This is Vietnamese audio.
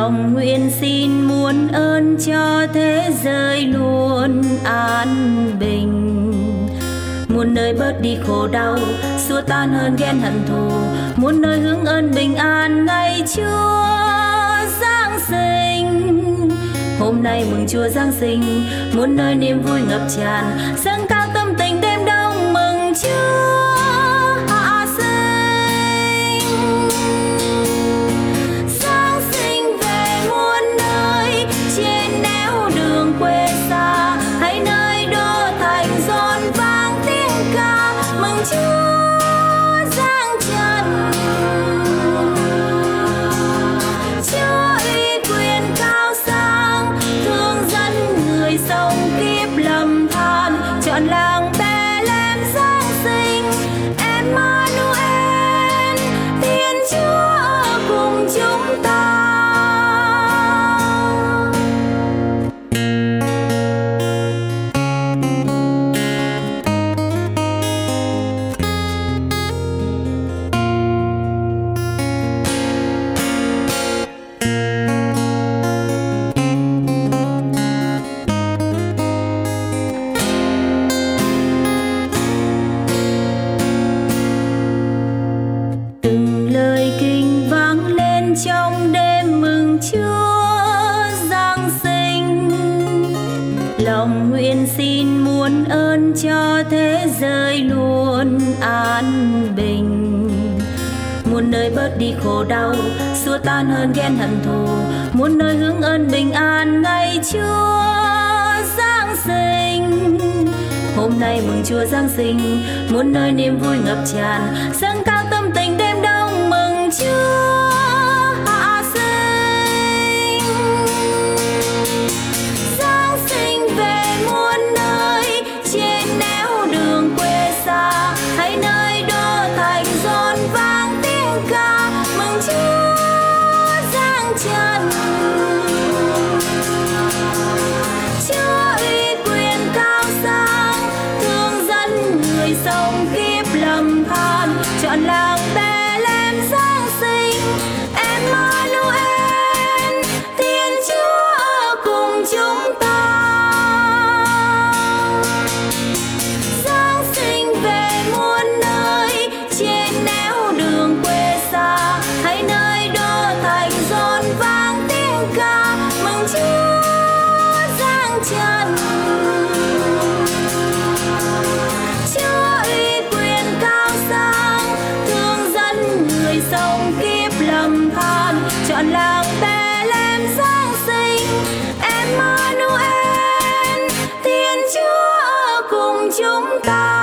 Lòng nguyện xin muôn ơn cho thế giới luôn an bình, muôn nơi bớt đi khổ đau, xua tan hơn ghen hận thù, muôn nơi hướng ơn bình an ngày Chúa Giáng sinh. Hôm nay mừng Chúa Giáng sinh, muôn nơi niềm vui ngập tràn, dâng cao tâm tình đêm đông mừng Chúa hạ sinh. Giáng sinh về muôn nơi, trên nẻo đường quê xa, hay nơi đô thành rộn vang tiếng ca mừng Chúa giáng trần. Chúa uy quyền cao sang, thương dẫn người sống kiếp lầm than, chọn làng Bethlehem Giáng sinh. Emmanuel, Thiên Chúa cùng chúng ta. Từng lời kinh vang lên trong đêm mừng Chúa Giáng sinh. Lòng nguyện xin muôn ơn cho thế giới luôn an bình, muôn nơi bớt đi khổ đau, xua tan hơn ghen hận thù, muôn nơi hướng ơn bình an ngày Chúa Giáng sinh. Hôm nay mừng Chúa Giáng sinh, muôn nơi niềm vui ngập tràn, dâng cao tâm tình đêm đông mừng Chúa hạ sinh. Giáng sinh về muôn nơi, trên nẻo đường quê xa, hay nơi đô thành rộn vang tiếng ca mừng Chúa giáng trần. Chúa uy quyền cao sang, thương dẫn người sống kiếp lầm than, chọn làng Bethlehem Giáng sinh. Emmanuel, Thiên Chúa cùng chúng ta. Giáng sinh về muôn nơi, trên nẻo đường quê xa, hay nơi đô thành rộn vang tiếng ca mừng Chúa giáng trần. Chúa uy quyền cao sang, thương dẫn người sống kiếp lầm than, chọn làng Bethlehem Giáng sinh. Emmanuel, Thiên Chúa cùng chúng ta.